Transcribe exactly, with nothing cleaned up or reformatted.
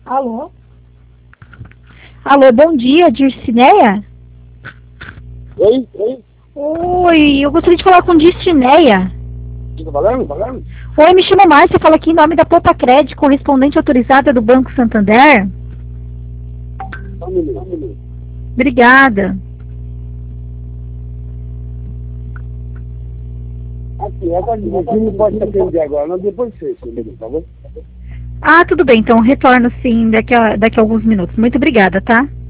Alô? Alô, bom dia, Dircineia? Oi? Oi? Oi, eu gostaria de falar com Dircineia. Tá falando? Falando? Oi, me chamo Márcia, falo aqui em nome da Poupa Crédito, correspondente autorizada do Banco Santander. Só um minuto. Só um minuto. Obrigada. Aqui, essa aqui não pode te atender agora, não, depois você, seu amigo, tá bom? Ah, tudo bem, então retorno sim daqui a, daqui a alguns minutos. Muito obrigada, tá?